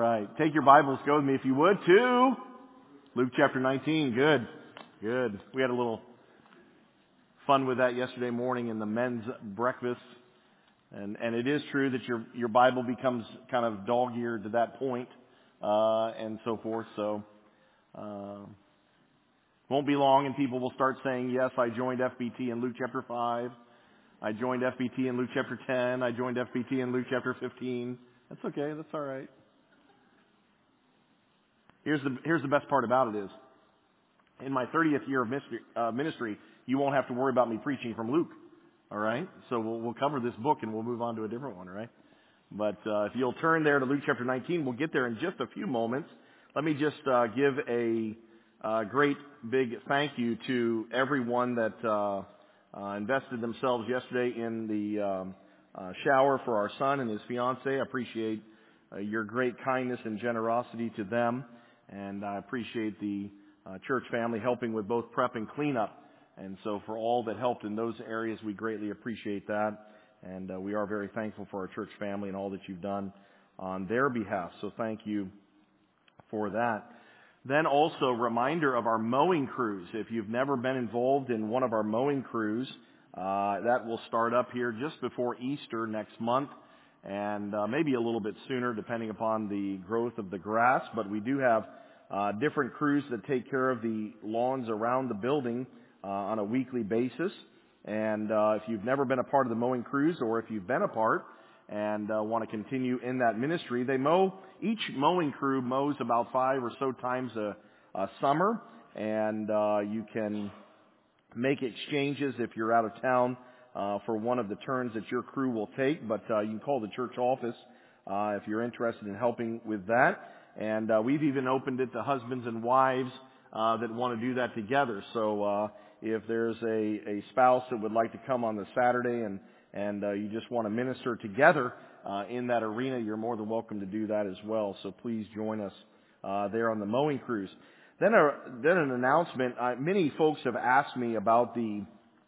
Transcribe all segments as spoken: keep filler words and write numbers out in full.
right. Take your Bibles, go with me if you would to Luke chapter nineteen. Good. Good. We had a little fun with that yesterday morning in the men's breakfast. And and it is true that your your Bible becomes kind of dog-eared to that point, uh, and so forth. So uh, won't be long and people will start saying, yes, I joined F B T in Luke chapter five. I joined F B T in Luke chapter ten. I joined F B T in Luke chapter fifteen. That's okay. That's all right. Here's the here's the best part about it is, in my thirtieth year of ministry, uh, ministry, you won't have to worry about me preaching from Luke. All right? So we'll we'll cover this book and we'll move on to a different one, all right? But uh, if you'll turn there to Luke chapter nineteen, we'll get there in just a few moments. Let me just uh, give a uh, great big thank you to everyone that uh, uh, invested themselves yesterday in the um, uh, shower for our son and his fiancée. I appreciate uh, your great kindness and generosity to them. And I appreciate the uh, church family helping with both prep and cleanup. And so for all that helped in those areas, we greatly appreciate that. And uh, we are very thankful for our church family and all that you've done on their behalf. So thank you for that. Then also, reminder of our mowing crews. If you've never been involved in one of our mowing crews, uh, that will start up here just before Easter next month. And uh, maybe a little bit sooner depending upon the growth of the grass. But we do have uh, different crews that take care of the lawns around the building uh, on a weekly basis. And uh, if you've never been a part of the mowing crews, or if you've been a part and uh, want to continue in that ministry, they mow, each mowing crew mows about five or so times a, a summer. And uh, you can make exchanges if you're out of town Uh, for one of the turns that your crew will take, but uh, you can call the church office uh, if you're interested in helping with that. And uh, we've even opened it to husbands and wives uh, that want to do that together. So uh, if there's a, a spouse that would like to come on the Saturday and and uh, you just want to minister together uh, in that arena, you're more than welcome to do that as well. So please join us uh, there on the mowing crews. Then, a, then an announcement. Uh, many folks have asked me about the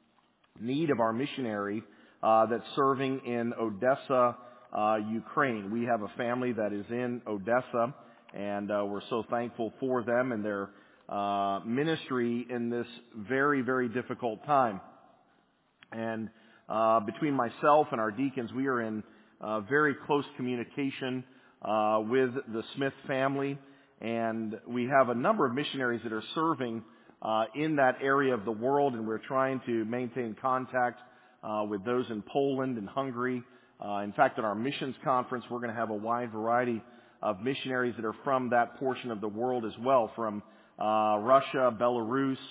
need of our missionary uh, that's serving in Odessa, uh, Ukraine. We have a family that is in Odessa, and uh, we're so thankful for them and their uh, ministry in this very, very difficult time. And uh, between myself and our deacons, we are in uh, very close communication uh, with the Smith family, and we have a number of missionaries that are serving Uh, in that area of the world, and we're trying to maintain contact uh, with those in Poland and Hungary. Uh, in fact, at our missions conference, we're going to have a wide variety of missionaries that are from that portion of the world as well, from uh, Russia, Belarus,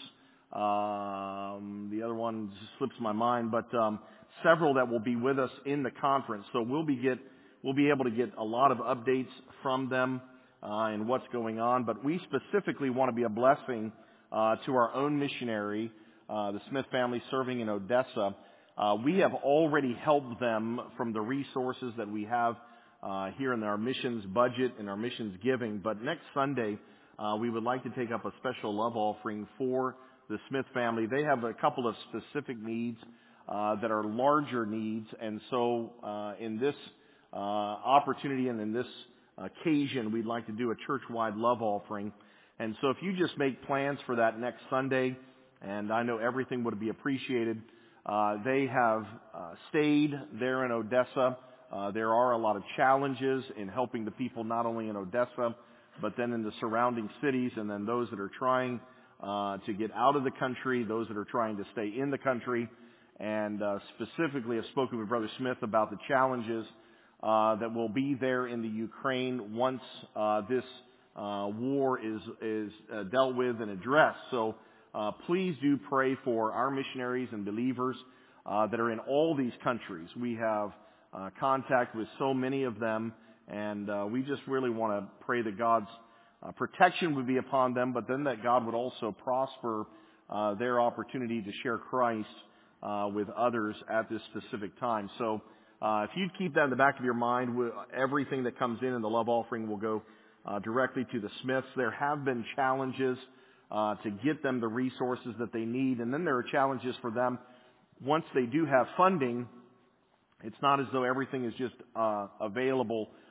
um, the other one just slips my mind, but um, several that will be with us in the conference. So we'll be get we'll be able to get a lot of updates from them uh, and what's going on. But we specifically want to be a blessing Uh, to our own missionary, uh, the Smith family serving in Odessa. Uh, we have already helped them from the resources that we have uh, here in our missions budget and our missions giving. But next Sunday, uh, we would like to take up a special love offering for the Smith family. They have a couple of specific needs uh, that are larger needs. And so uh, in this uh, opportunity and in this occasion, we'd like to do a church-wide love offering. And so if you just make plans for that next Sunday, and I know everything would be appreciated, uh, they have uh, stayed there in Odessa. Uh, there are a lot of challenges in helping the people not only in Odessa, but then in the surrounding cities, and then those that are trying uh, to get out of the country, those that are trying to stay in the country. And uh, specifically, I've spoken with Brother Smith about the challenges uh, that will be there in the Ukraine once uh, this Uh, war is is uh, dealt with and addressed. So uh, please do pray for our missionaries and believers uh, that are in all these countries. We have uh, contact with so many of them, and uh, we just really want to pray that God's uh, protection would be upon them, but then that God would also prosper uh, their opportunity to share Christ uh, with others at this specific time. So uh, if you'd keep that in the back of your mind, everything that comes in in the love offering will go Uh, directly to the Smiths. There have been challenges uh, to get them the resources that they need, and then there are challenges for them once they do have funding. It's not as though everything is just uh, available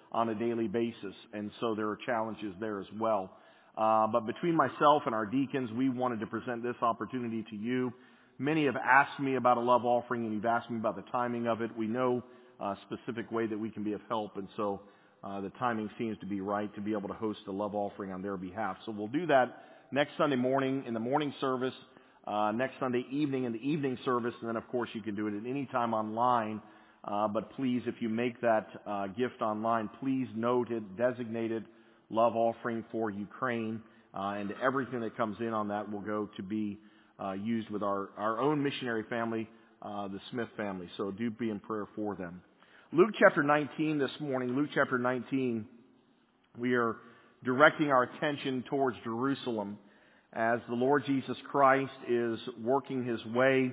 on a daily basis. And so there are challenges there as well. Uh, but between myself and our deacons, we wanted to present this opportunity to you. Many have asked me about a love offering, and you've asked me about the timing of it. We know a specific way that we can be of help, and so uh, the timing seems to be right to be able to host a love offering on their behalf. So we'll do that next Sunday morning in the morning service, uh, next Sunday evening in the evening service, and then of course you can do it at any time online. Uh, but please, if you make that uh, gift online, please note it, designate it, love offering for Ukraine, uh, and everything that comes in on that will go to be uh, used with our, our own missionary family, uh, the Smith family. So do be in prayer for them. Luke chapter nineteen this morning, Luke chapter nineteen, we are directing our attention towards Jerusalem as the Lord Jesus Christ is working His way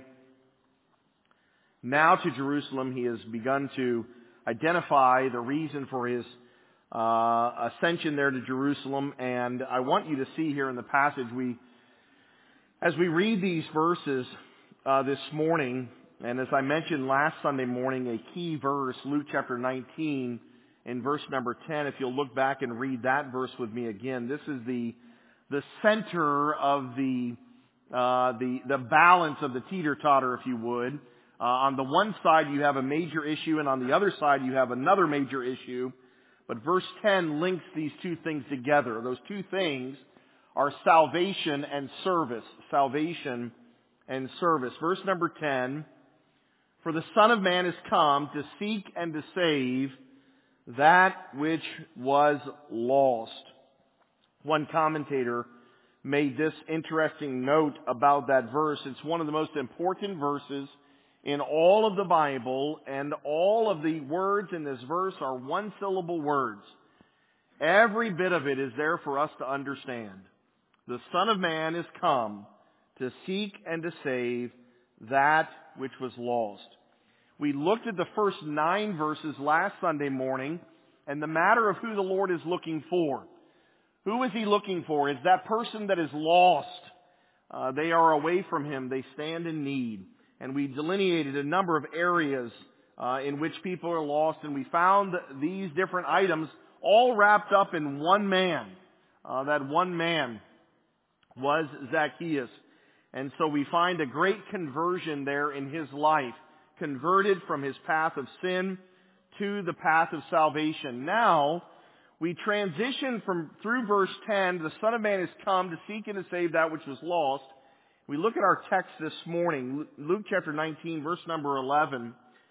now to Jerusalem. He has begun to identify the reason for His Uh, ascension there to Jerusalem, and I want you to see here in the passage, we, as we read these verses uh, this morning, and as I mentioned last Sunday morning, a key verse, Luke chapter nineteen, in verse number ten. If you'll look back and read that verse with me again, this is the the center of the uh, the the balance of the teeter-totter, if you would. Uh, on the one side, you have a major issue, and on the other side, you have another major issue. But verse ten links these two things together. Those two things are salvation and service. Salvation and service. Verse number ten, for the Son of Man is come to seek and to save that which was lost. One commentator made this interesting note about that verse. It's one of the most important verses in all of the Bible, and all of the words in this verse are one-syllable words. Every bit of it is there for us to understand. The Son of Man is come to seek and to save that which was lost. We looked at the first nine verses last Sunday morning, and the matter of who the Lord is looking for. Who is He looking for? It's that person that is lost. Uh, they are away from Him. They stand in need. And we delineated a number of areas uh, in which people are lost, and we found these different items all wrapped up in one man. Uh, that one man was Zacchaeus. And so we find a great conversion there in his life, converted from his path of sin to the path of salvation. Now, we transition from through verse ten, the Son of Man is come to seek and to save that which was lost. We look at our text this morning, Luke chapter nineteen, verse number eleven.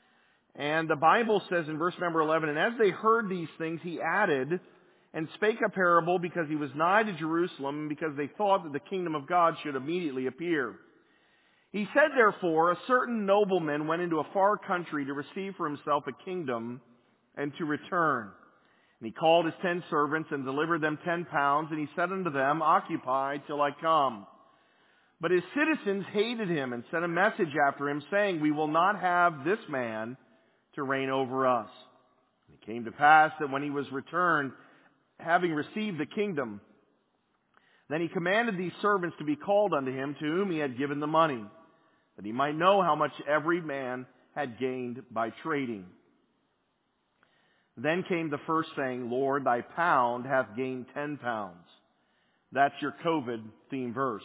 And the Bible says in verse number eleven, and as they heard these things, He added and spake a parable because He was nigh to Jerusalem, because they thought that the kingdom of God should immediately appear. He said, therefore, a certain nobleman went into a far country to receive for himself a kingdom and to return. And he called his ten servants and delivered them ten pounds, and he said unto them, occupy till I come. But his citizens hated him and sent a message after him, saying, we will not have this man to reign over us. And it came to pass that when he was returned, having received the kingdom, then he commanded these servants to be called unto him, to whom he had given the money, that he might know how much every man had gained by trading. Then came the first, saying, Lord, thy pound hath gained ten pounds. That's your COVID theme verse.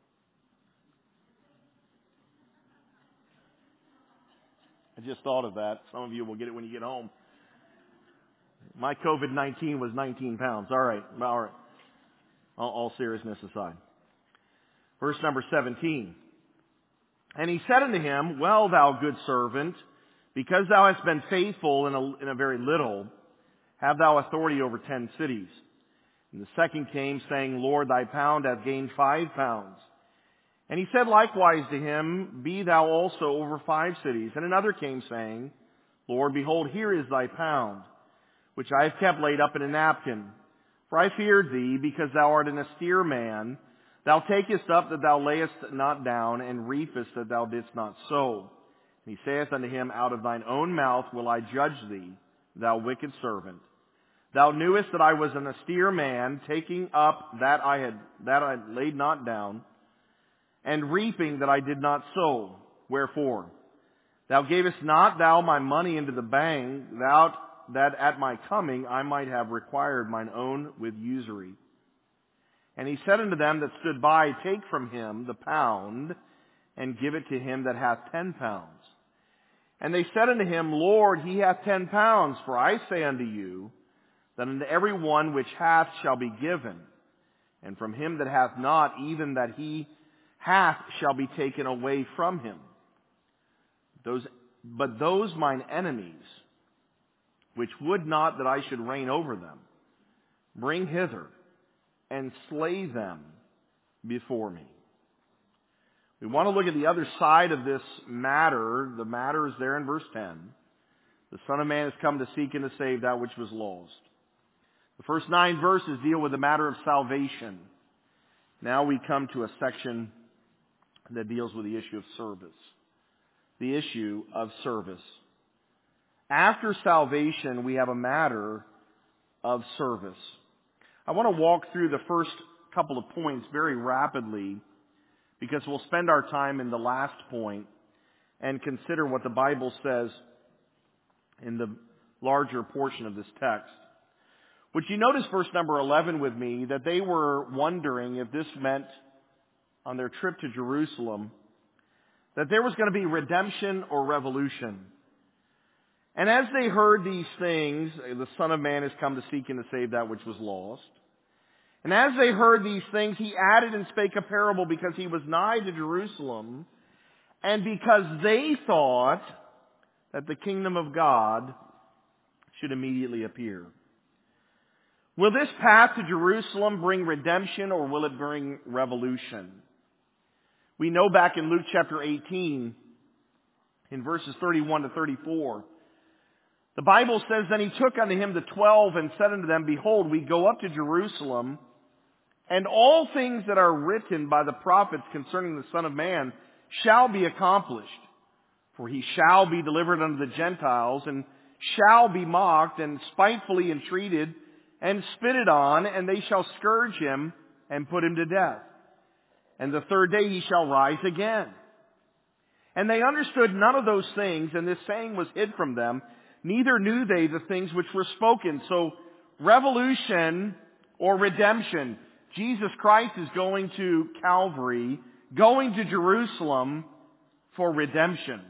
I just thought of that. Some of you will get it when you get home. My COVID nineteen was nineteen pounds. All right. All right. All, all seriousness aside. Verse number seventeen. And he said unto him, well, thou good servant, because thou hast been faithful in a, in a very little, have thou authority over ten cities. And the second came, saying, Lord, thy pound hath gained five pounds. And he said likewise to him, be thou also over five cities. And another came, saying, Lord, behold, here is thy pound, which I have kept laid up in a napkin. For I feared thee, because thou art an austere man. Thou takest up that thou layest not down, and reapest that thou didst not sow. And he saith unto him, out of thine own mouth will I judge thee, thou wicked servant. Thou knewest that I was an austere man, taking up that I had that I laid not down, and reaping that I did not sow. Wherefore? Thou gavest not thou my money into the bank, thou, that at my coming I might have required mine own with usury. And he said unto them that stood by, Take from him the pound, and give it to him that hath ten pounds. And they said unto him, Lord, he hath ten pounds. For I say unto you, that unto every one which hath shall be given, and from him that hath not, even that he hath shall be taken away from him. Those, but those mine enemies, which would not that I should reign over them, bring hither, and slay them before me. We want to look at the other side of this matter. The matter is there in verse ten. The Son of Man has come to seek and to save that which was lost. The first nine verses deal with the matter of salvation. Now we come to a section that deals with the issue of service. The issue of service. After salvation, we have a matter of service. I want to walk through the first couple of points very rapidly, because we'll spend our time in the last point and consider what the Bible says in the larger portion of this text. Would you notice verse number eleven with me, that they were wondering if this meant, on their trip to Jerusalem, that there was going to be redemption or revolution. And as they heard these things, the Son of Man has come to seek and to save that which was lost. And as they heard these things, he added and spake a parable, because he was nigh to Jerusalem, and because they thought that the kingdom of God should immediately appear. Will this path to Jerusalem bring redemption, or will it bring revolution? We know back in Luke chapter eighteen, in verses thirty-one to thirty-four, the Bible says, Then he took unto him the twelve, and said unto them, Behold, we go up to Jerusalem, and all things that are written by the prophets concerning the Son of Man shall be accomplished. For he shall be delivered unto the Gentiles, and shall be mocked, and spitefully entreated, and spitted on, and they shall scourge him, and put him to death. And the third day he shall rise again. And they understood none of those things, and this saying was hid from them, neither knew they the things which were spoken. So, revolution or redemption. Jesus Christ is going to Calvary, going to Jerusalem for redemption.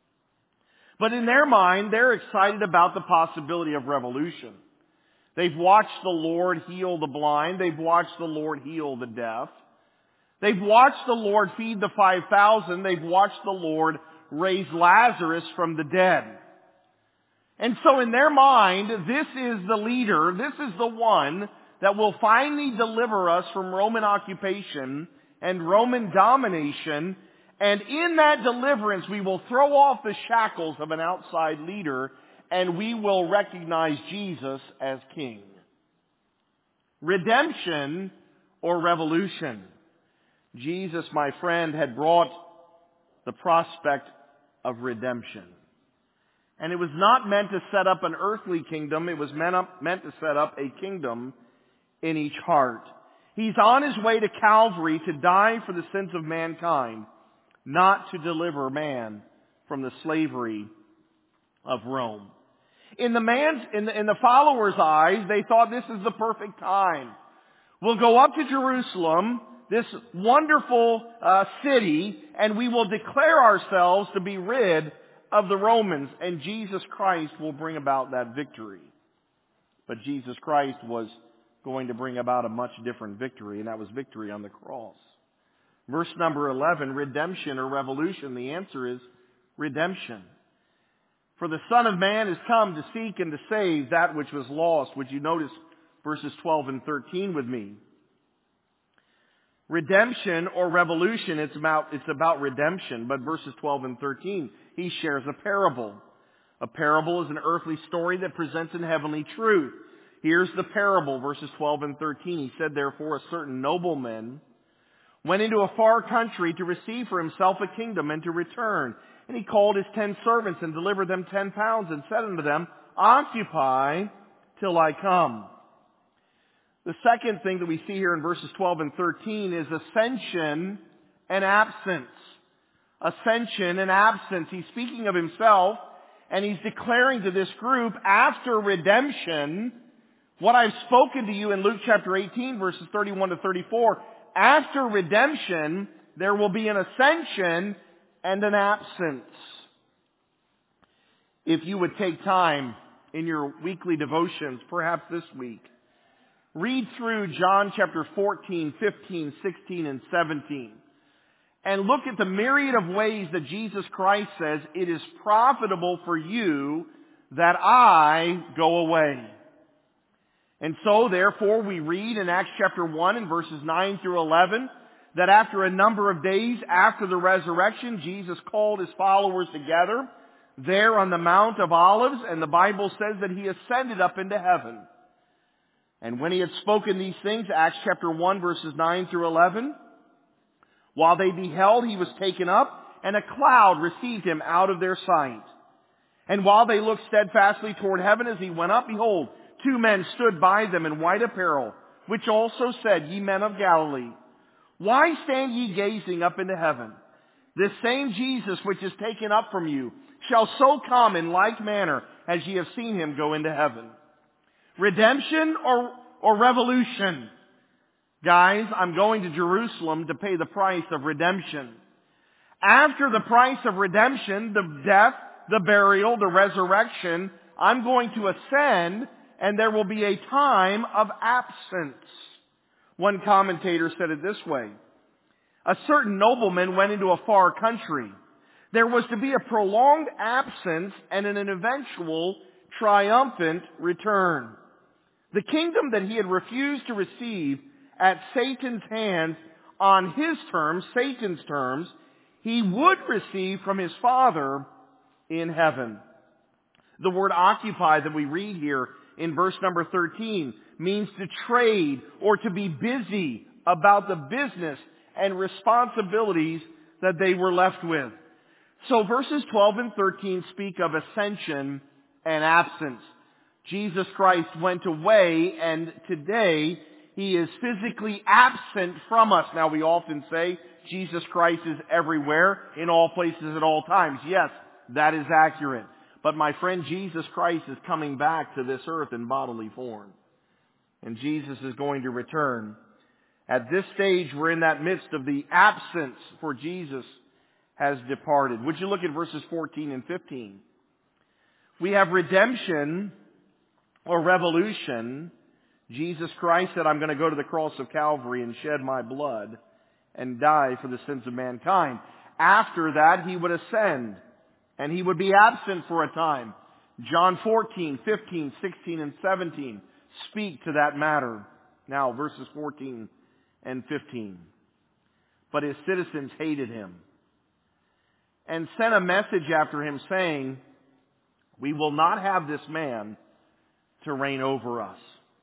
But in their mind, they're excited about the possibility of revolution. They've watched the Lord heal the blind. They've watched the Lord heal the deaf. They've watched the Lord feed the five thousand. They've watched the Lord raise Lazarus from the dead. And so in their mind, this is the leader, this is the one that will finally deliver us from Roman occupation and Roman domination. And in that deliverance, we will throw off the shackles of an outside leader, and we will recognize Jesus as King. Redemption or revolution. Jesus, my friend, had brought the prospect of redemption. And it was not meant to set up an earthly kingdom. It was meant, up, meant to set up a kingdom in each heart. He's on his way to Calvary to die for the sins of mankind, not to deliver man from the slavery of Rome. In the man's, in the, in the followers' eyes, they thought this is the perfect time. We'll go up to Jerusalem, this wonderful uh, city, and we will declare ourselves to be rid of the Romans, and Jesus Christ will bring about that victory. But Jesus Christ was going to bring about a much different victory, and that was victory on the cross. Verse number eleven, redemption or revolution. The answer is redemption. For the Son of Man is come to seek and to save that which was lost. Would you notice verses twelve and thirteen with me? Redemption or revolution, it's about, it's about redemption. But verses twelve and thirteen, he shares a parable. A parable is an earthly story that presents an heavenly truth. Here's the parable, verses twelve and thirteen. He said, Therefore a certain nobleman went into a far country to receive for himself a kingdom and to return. And he called his ten servants and delivered them ten pounds and said unto them, Occupy till I come. The second thing that we see here in verses twelve and thirteen is ascension and absence. Ascension and absence. He's speaking of himself, And he's declaring to this group, after redemption, what I've spoken to you in Luke chapter eighteen, verses thirty-one to thirty-four, after redemption, there will be an ascension and an absence. If you would take time in your weekly devotions, perhaps this week, read through John chapter fourteen, fifteen, sixteen, and seventeen. And look at the myriad of ways that Jesus Christ says, it is profitable for you that I go away. And so, therefore, we read in Acts chapter one and verses nine through eleven, that after a number of days after the resurrection, Jesus called his followers together there on the Mount of Olives, and the Bible says that he ascended up into heaven. And when he had spoken these things, Acts chapter one verses nine through eleven, while they beheld, he was taken up, and a cloud received him out of their sight. And while they looked steadfastly toward heaven as he went up, behold, two men stood by them in white apparel, which also said, Ye men of Galilee, why stand ye gazing up into heaven? This same Jesus which is taken up from you shall so come in like manner as ye have seen him go into heaven. Redemption or, or revolution? Guys, I'm going to Jerusalem to pay the price of redemption. After the price of redemption, the death, the burial, the resurrection, I'm going to ascend, and there will be a time of absence. One commentator said it this way: a certain nobleman went into a far country. There was to be a prolonged absence and an eventual triumphant return. The kingdom that he had refused to receive at Satan's hands on his terms, Satan's terms, he would receive from his Father in heaven. The word occupy that we read here in verse number thirteen means to trade or to be busy about the business and responsibilities that they were left with. So verses twelve and thirteen speak of ascension and absence. Jesus Christ went away, and today he is physically absent from us. Now, we often say Jesus Christ is everywhere, in all places, at all times. Yes, that is accurate. But my friend, Jesus Christ is coming back to this earth in bodily form. And Jesus is going to return. At this stage, we're in that midst of the absence, for Jesus has departed. Would you look at verses fourteen and fifteen? We have redemption or revolution. Jesus Christ said, I'm going to go to the cross of Calvary and shed my blood and die for the sins of mankind. After that, he would ascend, and he would be absent for a time. John fourteen, fifteen, sixteen, and seventeen speak to that matter. Now, verses fourteen and fifteen. But his citizens hated him and sent a message after him saying, we will not have this man to reign over us.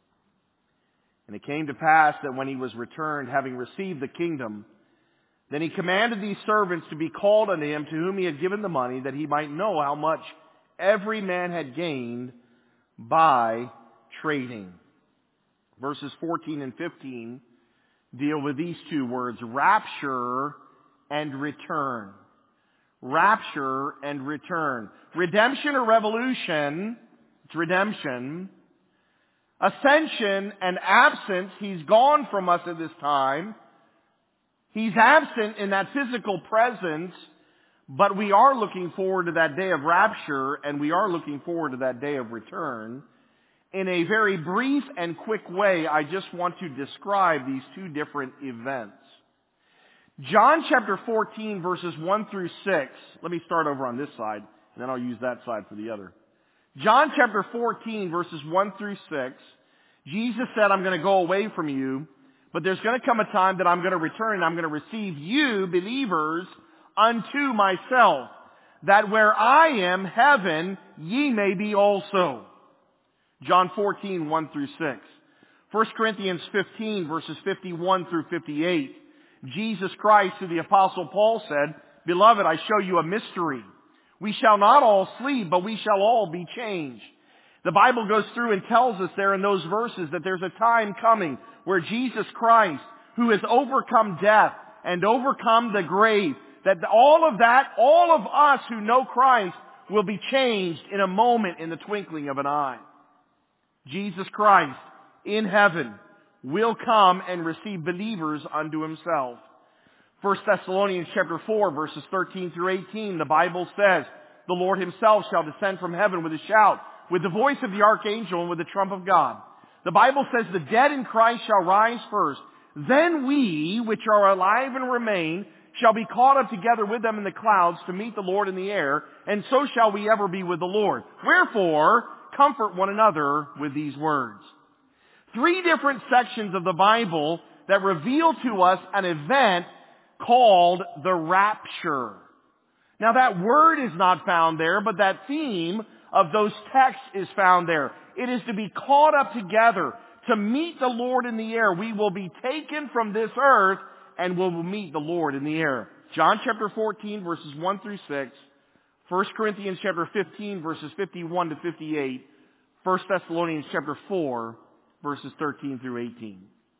And it came to pass that when he was returned, having received the kingdom, then he commanded these servants to be called unto him, to whom he had given the money, that he might know how much every man had gained by trading. Verses fourteen and fifteen deal with these two words, rapture and return. Rapture and return. Redemption or revolution, it's redemption. Ascension and absence, he's gone from us at this time. He's absent in that physical presence, but we are looking forward to that day of rapture, and we are looking forward to that day of return. In a very brief and quick way, I just want to describe these two different events. John chapter fourteen, verses one through six. Let me start over on this side, and then I'll use that side for the other. John chapter fourteen, verses one through six, Jesus said, I'm going to go away from you, but there's going to come a time that I'm going to return, and I'm going to receive you, believers, unto myself, that where I am, heaven, ye may be also. John fourteen, one through six. First Corinthians fifteen, verses fifty-one through fifty-eight. Jesus Christ, to the Apostle Paul, said, Beloved, I show you a mystery. We shall not all sleep, but we shall all be changed. The Bible goes through and tells us there in those verses that there's a time coming where Jesus Christ, who has overcome death and overcome the grave, that all of that, all of us who know Christ, will be changed in a moment, in the twinkling of an eye. Jesus Christ in heaven will come and receive believers unto himself. First Thessalonians chapter four, verses thirteen through eighteen, the Bible says, the Lord himself shall descend from heaven with a shout, with the voice of the archangel, and with the trump of God. The Bible says the dead in Christ shall rise first. Then we, which are alive and remain, shall be caught up together with them in the clouds to meet the Lord in the air, and so shall we ever be with the Lord. Wherefore, comfort one another with these words. Three different sections of the Bible that reveal to us an event called the rapture. Now that word is not found there, but that theme of those texts is found there. It is to be caught up together, to meet the Lord in the air. We will be taken from this earth and will meet the Lord in the air. John chapter fourteen, verses one through six. First Corinthians chapter fifteen, verses fifty-one to fifty-eight. First Thessalonians chapter four, verses thirteen through eighteen.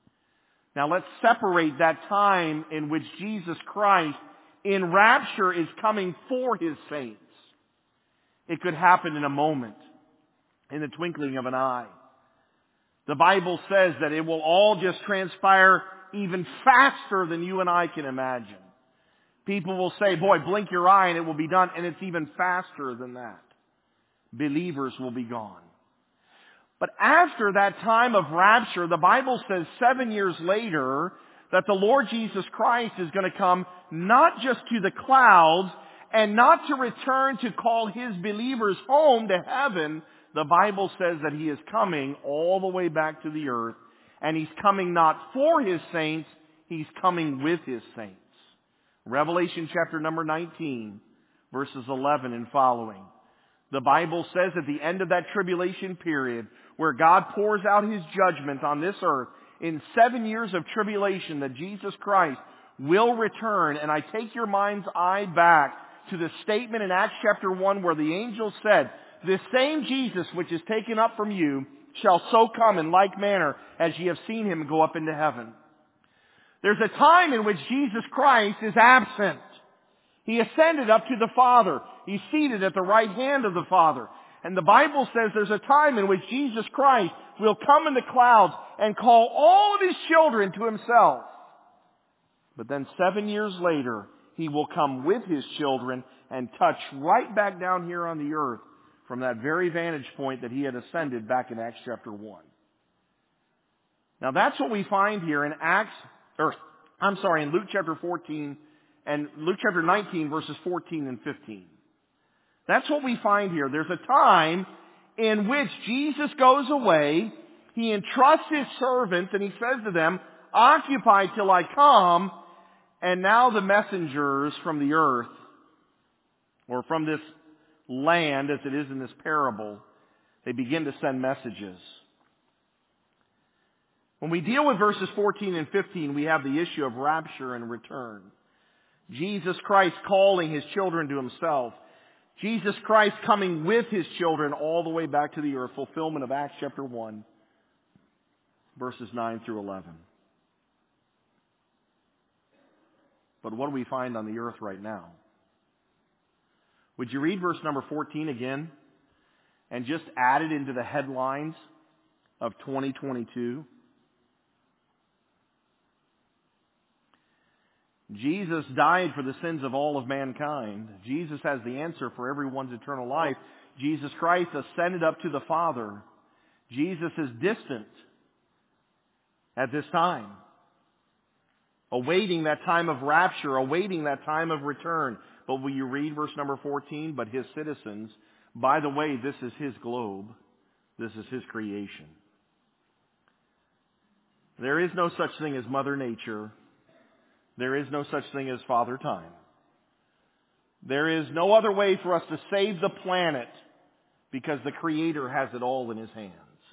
Now let's separate that time in which Jesus Christ in rapture is coming for his saints. It could happen in a moment, in the twinkling of an eye. The Bible says that it will all just transpire even faster than you and I can imagine. People will say, boy, blink your eye and it will be done, and it's even faster than that. Believers will be gone. But after that time of rapture, the Bible says seven years later that the Lord Jesus Christ is going to come not just to the clouds and not to return to call his believers home to heaven. The Bible says that he is coming all the way back to the earth, and he's coming not for his saints, he's coming with his saints. Revelation chapter number nineteen, verses eleven and following. The Bible says at the end of that tribulation period, where God pours out his judgment on this earth, in seven years of tribulation, that Jesus Christ will return. And I take your mind's eye back to the statement in Acts chapter one where the angel said, this same Jesus which is taken up from you shall so come in like manner as ye have seen him go up into heaven. There's a time in which Jesus Christ is absent. He ascended up to the Father. He's seated at the right hand of the Father. And the Bible says there's a time in which Jesus Christ will come in the clouds and call all of his children to himself. But then seven years later, he will come with his children and touch right back down here on the earth from that very vantage point that he had ascended back in Acts chapter one. Now that's what we find here in Acts, or I'm sorry, in Luke chapter fourteen and Luke chapter nineteen, verses fourteen and fifteen. That's what we find here. There's a time in which Jesus goes away. He entrusts his servants and he says to them, occupy till I come. And now the messengers from the earth, or from this land as it is in this parable, they begin to send messages. When we deal with verses fourteen and fifteen, we have the issue of rapture and return. Jesus Christ calling his children to himself. Jesus Christ coming with his children all the way back to the earth. Fulfillment of Acts chapter one, verses nine through eleven. But what do we find on the earth right now? Would you read verse number fourteen again and just add it into the headlines of twenty twenty-two? Jesus died for the sins of all of mankind. Jesus has the answer for everyone's eternal life. Jesus Christ ascended up to the Father. Jesus is distant at this time, awaiting that time of rapture, awaiting that time of return. But will you read verse number fourteen? But his citizens, by the way, this is his globe. This is his creation. There is no such thing as Mother Nature. There is no such thing as Father Time. There is no other way for us to save the planet because the Creator has it all in his hands.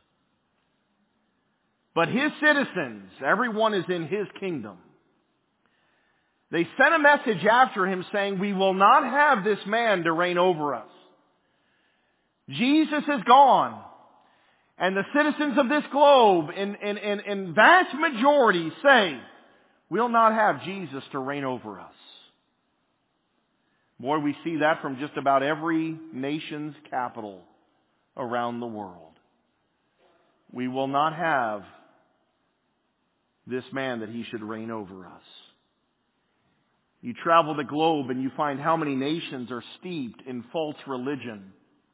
But his citizens, everyone is in his kingdom. They sent a message after him saying, we will not have this man to reign over us. Jesus is gone. And the citizens of this globe, in, in, in, in vast majority, say, we'll not have Jesus to reign over us. Boy, we see that from just about every nation's capital around the world. We will not have this man that he should reign over us. You travel the globe and you find how many nations are steeped in false religion.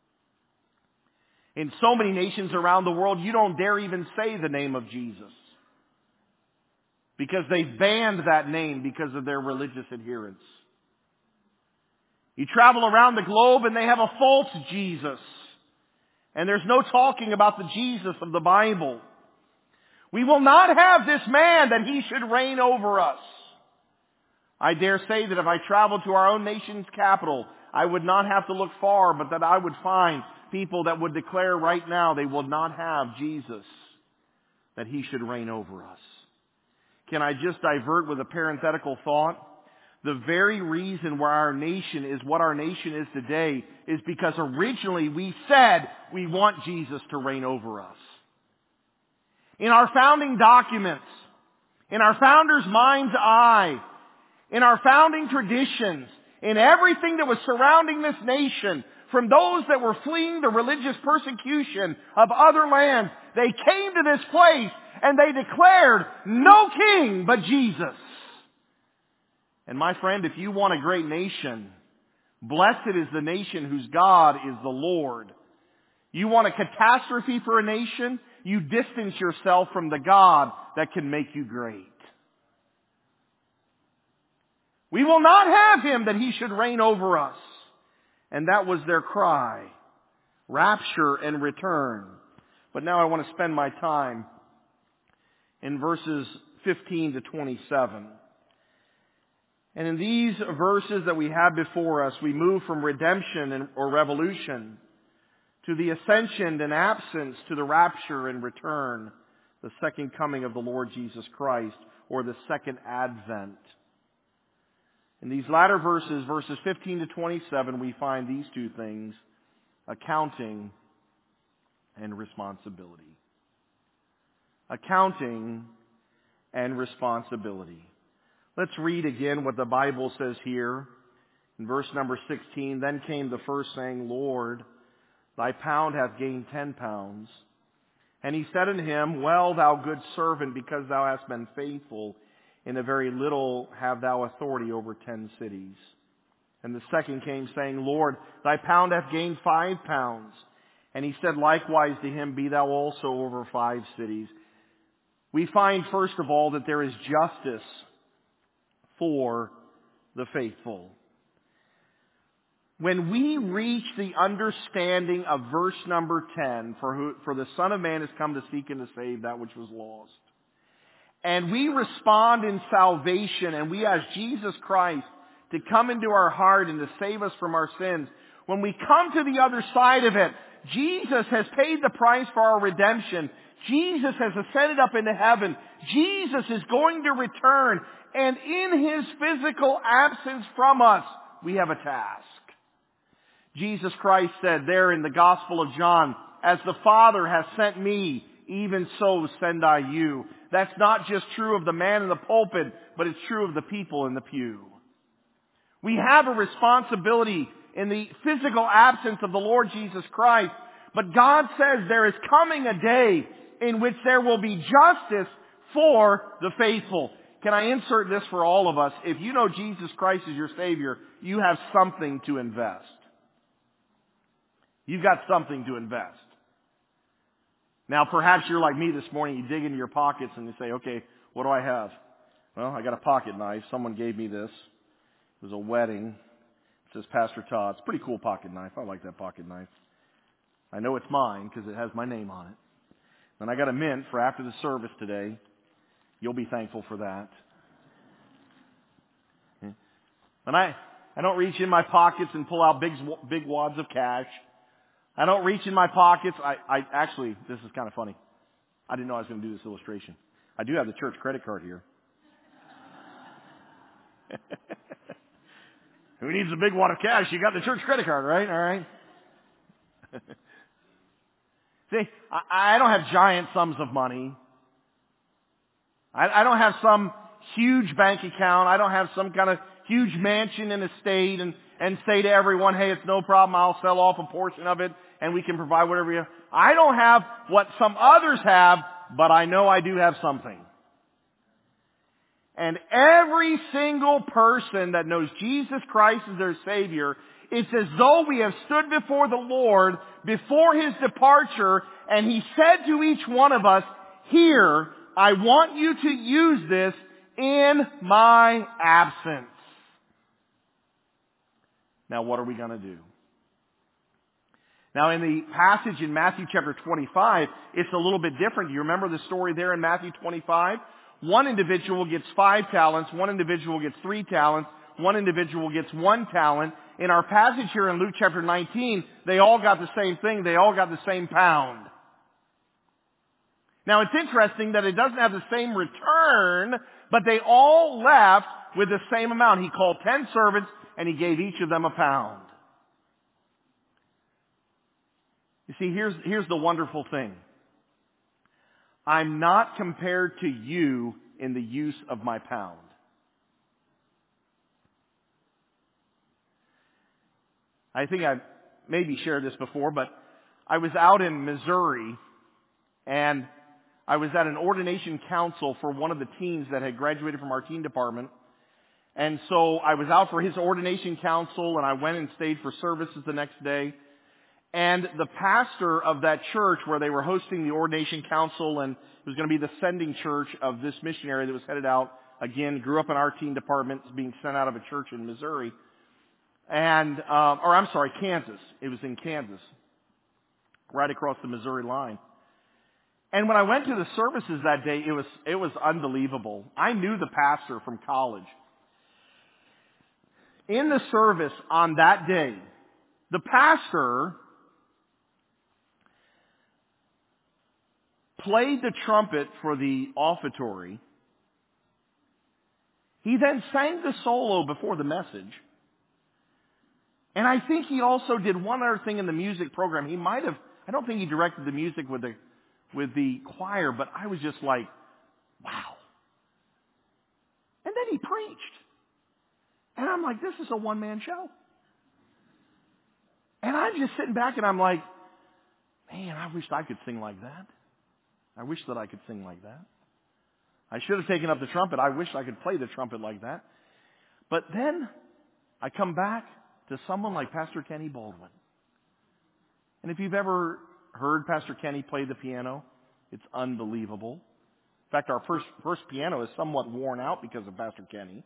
In so many nations around the world, you don't dare even say the name of Jesus, because they've banned that name because of their religious adherence. You travel around the globe and they have a false Jesus. And there's no talking about the Jesus of the Bible. We will not have this man that he should reign over us. I dare say that if I traveled to our own nation's capital, I would not have to look far, but that I would find people that would declare right now they will not have Jesus, that he should reign over us. Can I just divert with a parenthetical thought? The very reason why our nation is what our nation is today is because originally we said we want Jesus to reign over us. In our founding documents, in our founder's mind's eye, in our founding traditions, in everything that was surrounding this nation, from those that were fleeing the religious persecution of other lands, they came to this place and they declared no king but Jesus. And my friend, if you want a great nation, blessed is the nation whose God is the Lord. You want a catastrophe for a nation? You distance yourself from the God that can make you great. We will not have him that he should reign over us. And that was their cry. Rapture and return. But now I want to spend my time in verses fifteen to twenty-seven. And in these verses that we have before us, we move from redemption and, or revolution to the ascension and absence to the rapture and return, the second coming of the Lord Jesus Christ, or the second advent. In these latter verses, verses fifteen to twenty-seven, we find these two things: accounting and responsibility. Accounting and responsibility. Let's read again what the Bible says here. In verse number sixteen, then came the first saying, Lord, thy pound hath gained ten pounds. And he said unto him, well, thou good servant, because thou hast been faithful in a very little, have thou authority over ten cities. And the second came saying, Lord, thy pound hath gained five pounds. And he said likewise to him, be thou also over five cities. We find, first of all, that there is justice for the faithful. When we reach the understanding of verse number ten, for who, for the Son of Man has come to seek and to save that which was lost, and we respond in salvation, and we ask Jesus Christ to come into our heart and to save us from our sins, when we come to the other side of it, Jesus has paid the price for our redemption. Jesus has ascended up into heaven. Jesus is going to return. And in his physical absence from us, we have a task. Jesus Christ said there in the Gospel of John, as the Father has sent me, even so send I you. That's not just true of the man in the pulpit, but it's true of the people in the pew. We have a responsibility in the physical absence of the Lord Jesus Christ. But God says there is coming a day in which there will be justice for the faithful. Can I insert this for all of us? If you know Jesus Christ is your Savior, you have something to invest. You've got something to invest. Now, perhaps you're like me this morning. You dig into your pockets and you say, okay, what do I have? Well, I got a pocket knife. Someone gave me this. It was a wedding. It says Pastor Todd. It's a pretty cool pocket knife. I like that pocket knife. I know it's mine because it has my name on it. And I got a mint for after the service today. You'll be thankful for that. And I, I don't reach in my pockets and pull out big, big wads of cash. I don't reach in my pockets. I, I actually, this is kind of funny. I didn't know I was going to do this illustration. I do have the church credit card here. Who needs a big wad of cash? You got the church credit card, right? All right. See, I, I don't have giant sums of money. I, I don't have some huge bank account. I don't have some kind of huge mansion and estate and, and say to everyone, hey, it's no problem, I'll sell off a portion of it and we can provide whatever you have. I don't have what some others have, but I know I do have something. And every single person that knows Jesus Christ as their Savior, it's as though we have stood before the Lord before His departure, and He said to each one of us, here, I want you to use this in my absence. Now, what are we going to do? Now, in the passage in Matthew chapter twenty-five, it's a little bit different. Do you remember the story there in Matthew twenty-five? One individual gets five talents, one individual gets three talents, one individual gets one talent. In our passage here in Luke chapter nineteen, they all got the same thing. They all got the same pound. Now, it's interesting that it doesn't have the same return, but they all left with the same amount. He called ten servants, and He gave each of them a pound. You see, here's, here's the wonderful thing. I'm not compared to you in the use of my pound. I think I've maybe shared this before, but I was out in Missouri, and I was at an ordination council for one of the teens that had graduated from our teen department. And so I was out for his ordination council, and I went and stayed for services the next day. And the pastor of that church where they were hosting the ordination council, and it was going to be the sending church of this missionary that was headed out, again, grew up in our teen department, being sent out of a church in Missouri. And, um, or I'm sorry, Kansas. It was in Kansas, right across the Missouri line. And when I went to the services that day, it was, it was unbelievable. I knew the pastor from college. In the service on that day, the pastor played the trumpet for the offertory. He then sang the solo before the message. And I think he also did one other thing in the music program. He might have, I don't think he directed the music with the, with the choir, but I was just like, wow. And then he preached. And I'm like, this is a one-man show. And I'm just sitting back and I'm like, man, I wish I could sing like that. I wish that I could sing like that. I should have taken up the trumpet. I wish I could play the trumpet like that. But then I come back to someone like Pastor Kenny Baldwin. And if you've ever heard Pastor Kenny play the piano, it's unbelievable. In fact, our first, first piano is somewhat worn out because of Pastor Kenny.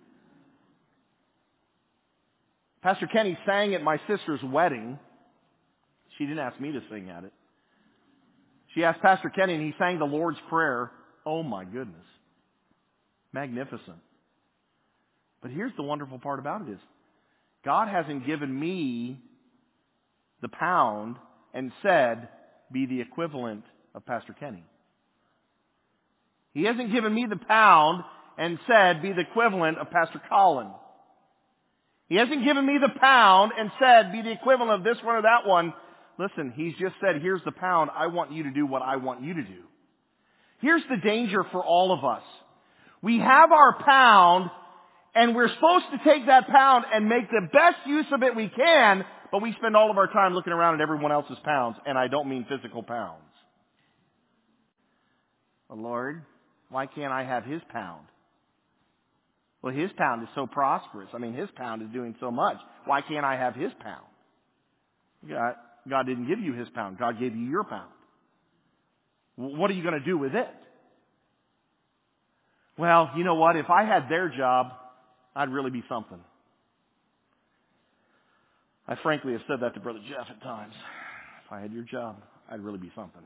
Pastor Kenny sang at my sister's wedding. She didn't ask me to sing at it. She asked Pastor Kenny, and he sang the Lord's Prayer. Oh my goodness. Magnificent. But here's the wonderful part about it is, God hasn't given me the pound and said, be the equivalent of Pastor Kenny. He hasn't given me the pound and said, be the equivalent of Pastor Colin. He hasn't given me the pound and said, be the equivalent of this one or that one. Listen, He's just said, here's the pound. I want you to do what I want you to do. Here's the danger for all of us. We have our pound, and we're supposed to take that pound and make the best use of it we can, but we spend all of our time looking around at everyone else's pounds, and I don't mean physical pounds. Well, Lord, why can't I have His pound? Well, His pound is so prosperous. I mean, His pound is doing so much. Why can't I have His pound? God, God didn't give you His pound. God gave you your pound. What are you going to do with it? Well, you know what? If I had their job, I'd really be something. I frankly have said that to Brother Jeff at times. If I had your job, I'd really be something.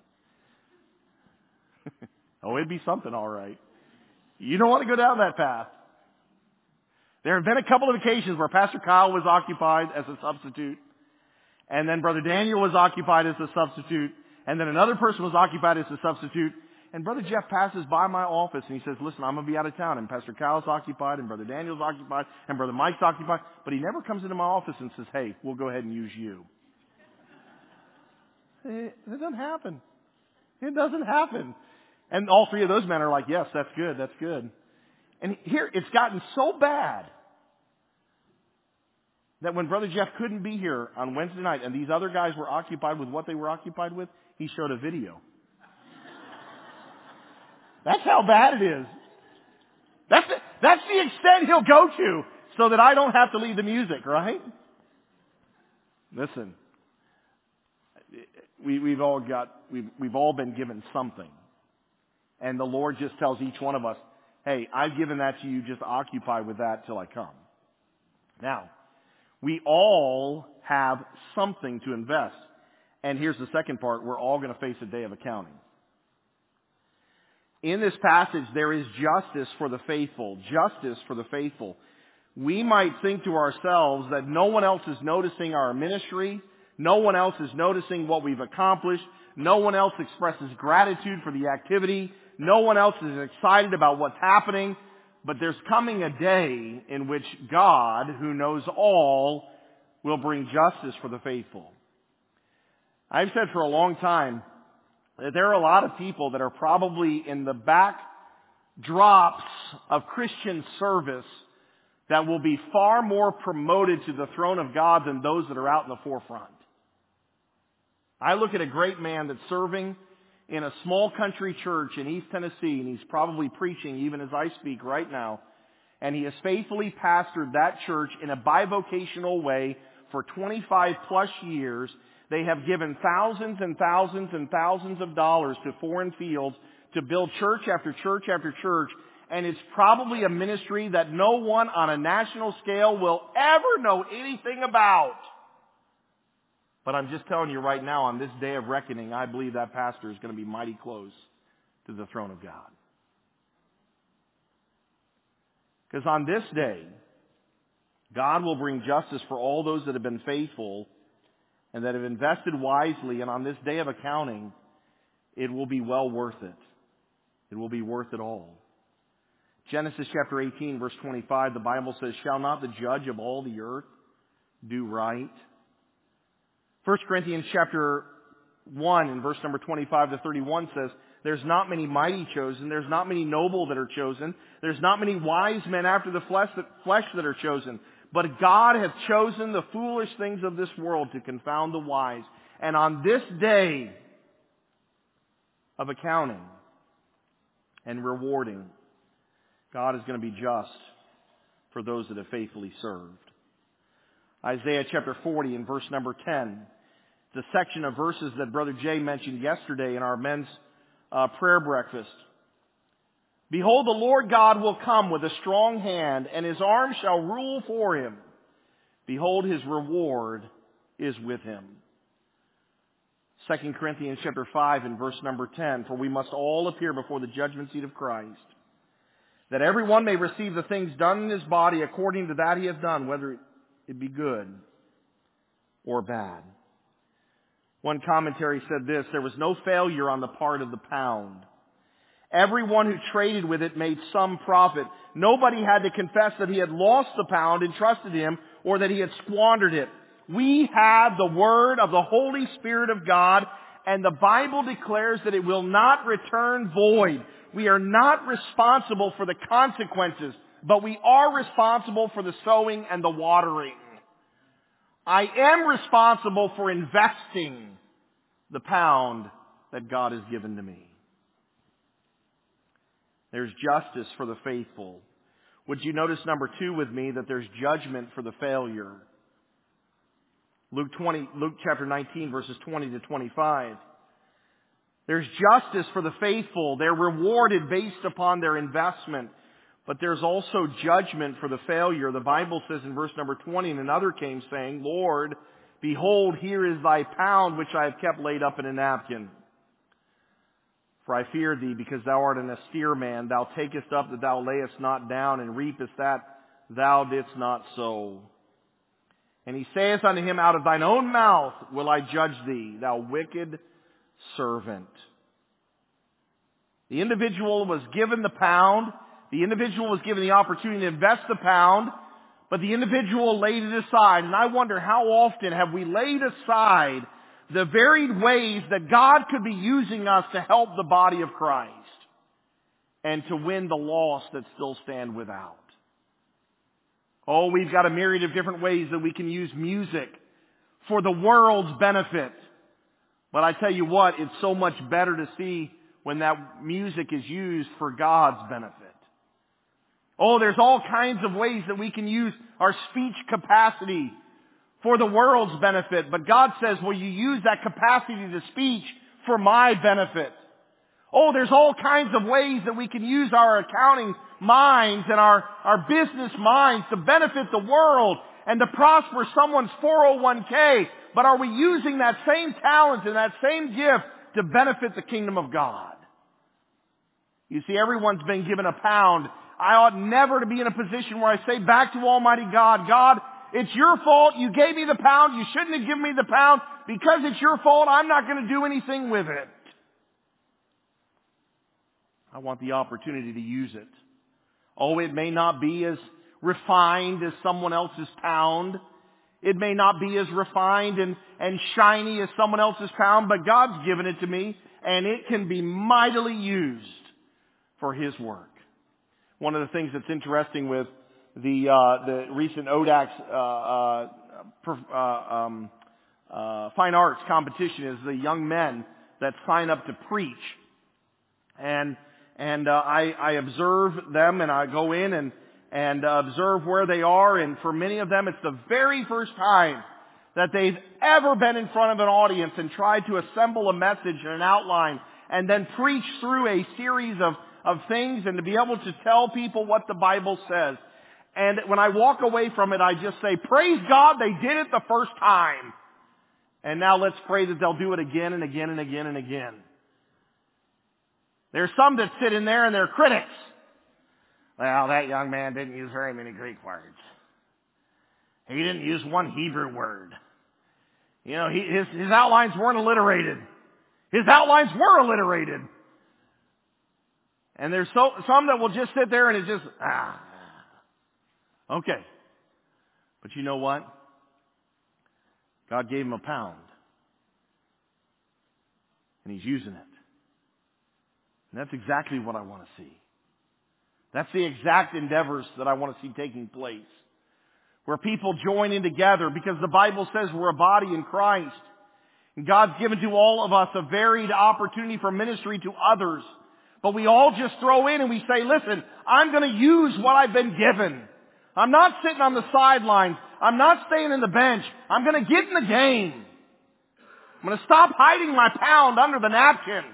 Oh, it'd be something, all right. You don't want to go down that path. There have been a couple of occasions where Pastor Kyle was occupied as a substitute, and then Brother Daniel was occupied as a substitute, and then another person was occupied as a substitute, and Brother Jeff passes by my office and he says, listen, I'm going to be out of town, and Pastor Kyle's occupied, and Brother Daniel's occupied, and Brother Mike's occupied, but he never comes into my office and says, hey, we'll go ahead and use you. It doesn't happen. It doesn't happen. And all three of those men are like, yes, that's good, that's good. And here, it's gotten so bad that when Brother Jeff couldn't be here on Wednesday night and these other guys were occupied with what they were occupied with, he showed a video. That's how bad it is. That's the, that's the extent he'll go to so that I don't have to leave the music, right? Listen, we, we've all got, we've, we've all been given something. And the Lord just tells each one of us, hey, I've given that to you, just occupy with that till I come. Now, we all have something to invest. And here's the second part, we're all going to face a day of accounting. In this passage, there is justice for the faithful. Justice for the faithful. We might think to ourselves that no one else is noticing our ministry. No one else is noticing what we've accomplished. No one else expresses gratitude for the activity. No one else is excited about what's happening. But there's coming a day in which God, who knows all, will bring justice for the faithful. I've said for a long time, there are a lot of people that are probably in the back drops of Christian service that will be far more promoted to the throne of God than those that are out in the forefront. I look at a great man that's serving in a small country church in East Tennessee, and he's probably preaching even as I speak right now, and he has faithfully pastored that church in a bivocational way for twenty-five plus years. They have given thousands and thousands and thousands of dollars to foreign fields to build church after church after church. And it's probably a ministry that no one on a national scale will ever know anything about. But I'm just telling you right now, on this day of reckoning, I believe that pastor is going to be mighty close to the throne of God. Because on this day, God will bring justice for all those that have been faithful and that have invested wisely, and on this day of accounting, it will be well worth it. It will be worth it all. Genesis chapter eighteen, verse twenty-five, the Bible says, shall not the judge of all the earth do right? First Corinthians chapter one, and verse number twenty-five to thirty-one says, there's not many mighty chosen, there's not many noble that are chosen, there's not many wise men after the flesh that, flesh that are chosen. But God hath chosen the foolish things of this world to confound the wise. And on this day of accounting and rewarding, God is going to be just for those that have faithfully served. Isaiah chapter forty and verse number ten. The section of verses that Brother Jay mentioned yesterday in our men's uh, prayer breakfast. Behold, the Lord God will come with a strong hand, and His arm shall rule for Him. Behold, His reward is with Him. Second Corinthians chapter five and verse number ten. For we must all appear before the judgment seat of Christ, that every one may receive the things done in his body according to that he hath done, whether it be good or bad. One commentary said this, there was no failure on the part of the pound. Everyone who traded with it made some profit. Nobody had to confess that he had lost the pound and trusted him, or that he had squandered it. We have the word of the Holy Spirit of God, and the Bible declares that it will not return void. We are not responsible for the consequences, but we are responsible for the sowing and the watering. I am responsible for investing the pound that God has given to me. There's justice for the faithful. Would you notice number two with me that there's judgment for the failure? Luke twenty, Luke chapter nineteen, verses twenty to twenty-five. There's justice for the faithful. They're rewarded based upon their investment. But there's also judgment for the failure. The Bible says in verse number twenty, and another came saying, Lord, behold, here is thy pound which I have kept laid up in a napkin. For I fear thee, because thou art an austere man. Thou takest up that thou layest not down, and reapest that thou didst not sow. And he saith unto him, out of thine own mouth will I judge thee, thou wicked servant. The individual was given the pound. The individual was given the opportunity to invest the pound, but the individual laid it aside. And I wonder how often have we laid aside the varied ways that God could be using us to help the body of Christ and to win the lost that still stand without. Oh, we've got a myriad of different ways that we can use music for the world's benefit. But I tell you what, it's so much better to see when that music is used for God's benefit. Oh, there's all kinds of ways that we can use our speech capacity for the world's benefit. But God says, will you use that capacity to speech for my benefit? Oh, there's all kinds of ways that we can use our accounting minds and our, our business minds to benefit the world and to prosper someone's four oh one k. But are we using that same talent and that same gift to benefit the kingdom of God? You see, everyone's been given a pound. I ought never to be in a position where I say back to Almighty God, God, it's your fault. You gave me the pound. You shouldn't have given me the pound. Because it's your fault, I'm not going to do anything with it. I want the opportunity to use it. Oh, it may not be as refined as someone else's pound. It may not be as refined and, and shiny as someone else's pound, but God's given it to me, and it can be mightily used for His work. One of the things that's interesting with the uh, the recent O D A C's uh, uh, uh, um, uh, fine arts competition is the young men that sign up to preach, and and uh, I, I observe them, and I go in and and uh, observe where they are, and for many of them, it's the very first time that they've ever been in front of an audience and tried to assemble a message and an outline, and then preach through a series of of things, and to be able to tell people what the Bible says. And when I walk away from it, I just say, praise God, they did it the first time. And now let's pray that they'll do it again and again and again and again. There's some that sit in there and they're critics. Well, that young man didn't use very many Greek words. He didn't use one Hebrew word. You know, he, his, his outlines weren't alliterated. His outlines were alliterated. And there's so, some that will just sit there and it's just, ah, okay. But you know what? God gave him a pound. And he's using it. And that's exactly what I want to see. That's the exact endeavors that I want to see taking place. Where people join in together, because the Bible says we're a body in Christ. And God's given to all of us a varied opportunity for ministry to others. But we all just throw in and we say, listen, I'm going to use what I've been given. I'm not sitting on the sidelines. I'm not staying in the bench. I'm going to get in the game. I'm going to stop hiding my pound under the napkin.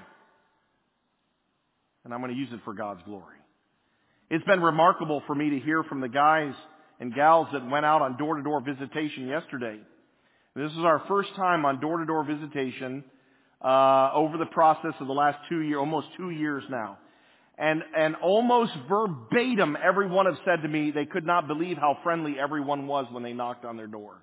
And I'm going to use it for God's glory. It's been remarkable for me to hear from the guys and gals that went out on door-to-door visitation yesterday. This is our first time on door-to-door visitation uh over the process of the last two years, almost two years now. And and almost verbatim, everyone have said to me they could not believe how friendly everyone was when they knocked on their door.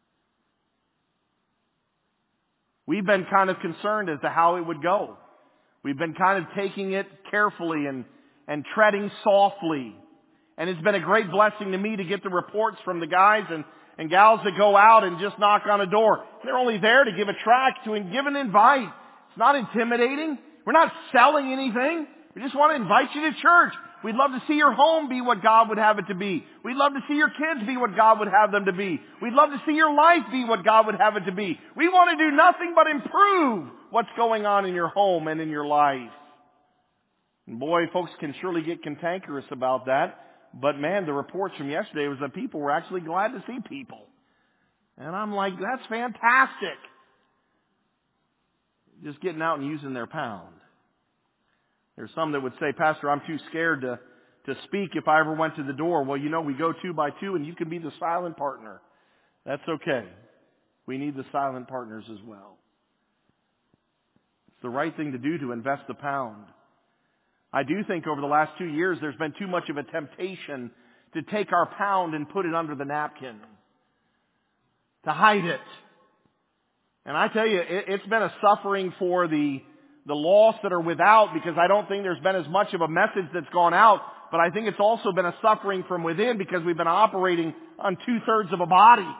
We've been kind of concerned as to how it would go. We've been kind of taking it carefully and, and treading softly. And it's been a great blessing to me to get the reports from the guys and And gals that go out and just knock on a door. They're only there to give a tract, to give an invite. It's not intimidating. We're not selling anything. We just want to invite you to church. We'd love to see your home be what God would have it to be. We'd love to see your kids be what God would have them to be. We'd love to see your life be what God would have it to be. We want to do nothing but improve what's going on in your home and in your life. And boy, folks can surely get cantankerous about that. But man, the reports from yesterday was that people were actually glad to see people. And I'm like, that's fantastic. Just getting out and using their pound. There's some that would say, Pastor, I'm too scared to, to speak if I ever went to the door. Well, you know, we go two by two and you can be the silent partner. That's okay. We need the silent partners as well. It's the right thing to do to invest the pound. I do think over the last two years there's been too much of a temptation to take our pound and put it under the napkin. To hide it. And I tell you, it, it's been a suffering for the, the lost that are without, because I don't think there's been as much of a message that's gone out. But I think it's also been a suffering from within, because we've been operating on two-thirds of a body.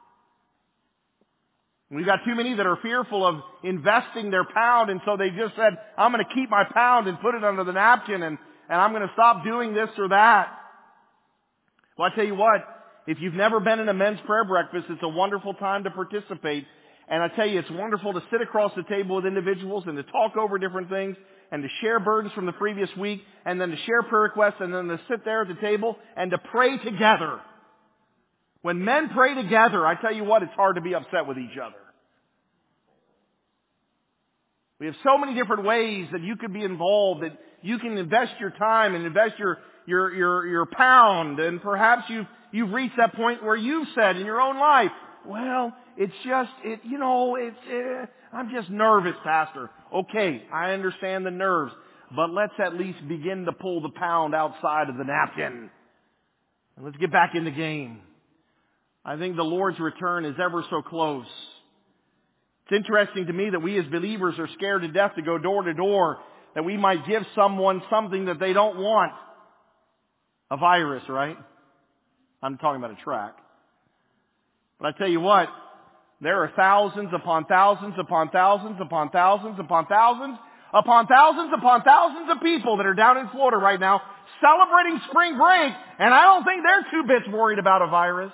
We've got too many that are fearful of investing their pound, and so they just said, I'm going to keep my pound and put it under the napkin, and, and I'm going to stop doing this or that. Well, I tell you what, If you've never been in a men's prayer breakfast, it's a wonderful time to participate. And I tell you, it's wonderful to sit across the table with individuals and to talk over different things and to share burdens from the previous week and then to share prayer requests and then to sit there at the table and to pray together. When men pray together, I tell you what, it's hard to be upset with each other. We have so many different ways that you could be involved, that you can invest your time and invest your your your, your pound, and perhaps you've you've reached that point where you've said in your own life, well, it's just, it, you know, it's, uh, I'm just nervous, Pastor. Okay, I understand the nerves, but let's at least begin to pull the pound outside of the napkin. And let's get back in the game. I think the Lord's return is ever so close. It's interesting to me that we as believers are scared to death to go door to door, that we might give someone something that they don't want. A virus, right? I'm talking about a track. But I tell you what, there are thousands upon thousands upon thousands upon thousands upon thousands upon thousands upon thousands of people that are down in Florida right now celebrating spring break, and I don't think they're two bits worried about a virus.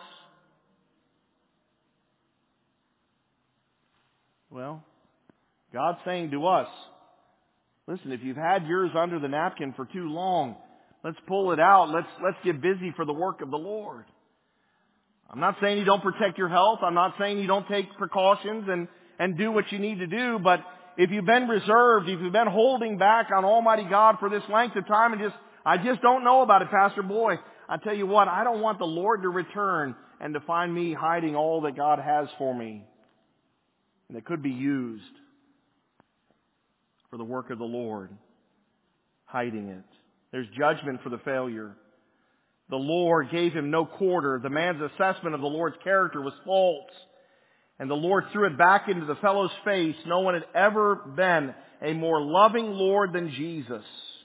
Well, God's saying to us, listen, if you've had yours under the napkin for too long, let's pull it out. Let's, let's get busy for the work of the Lord. I'm not saying you don't protect your health. I'm not saying you don't take precautions and, and do what you need to do. But if you've been reserved, if you've been holding back on Almighty God for this length of time and just, I just don't know about it, Pastor Boy. I tell you what, I don't want the Lord to return and to find me hiding all that God has for me. And it could be used for the work of the Lord. Hiding it. There's judgment for the failure. The Lord gave him no quarter. The man's assessment of the Lord's character was false. And the Lord threw it back into the fellow's face. No one had ever been a more loving Lord than Jesus.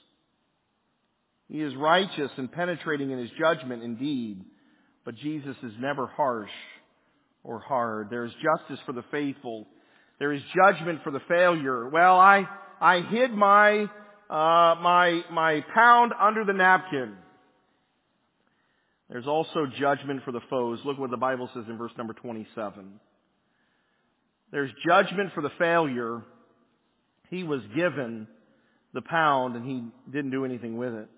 He is righteous and penetrating in his judgment indeed. But Jesus is never harsh or hard. There is justice for the faithful. There is judgment for the failure. Well, I, I hid my, uh, my, my pound under the napkin. There's also judgment for the foes. Look what the Bible says in verse number twenty-seven. There's judgment for the failure. He was given the pound and he didn't do anything with it.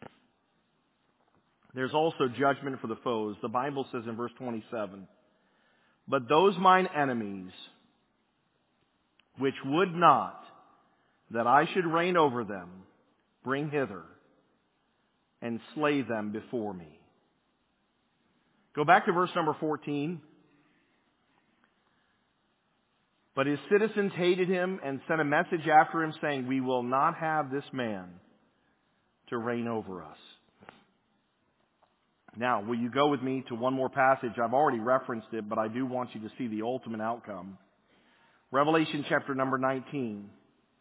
There's also judgment for the foes. The Bible says in verse twenty-seven, but those mine enemies, which would not that I should reign over them, bring hither and slay them before me. Go back to verse number fourteen. But his citizens hated him and sent a message after him saying, we will not have this man to reign over us. Now, will you go with me to one more passage? I've already referenced it, but I do want you to see the ultimate outcome. Revelation chapter number nineteen.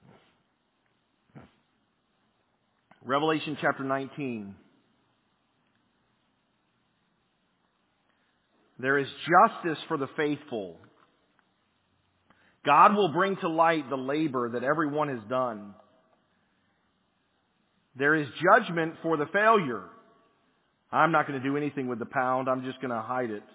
Revelation chapter nineteen. There is justice for the faithful. God will bring to light the labor that everyone has done. There is judgment for the failure. I'm not going to do anything with the pound. I'm just going to hide it.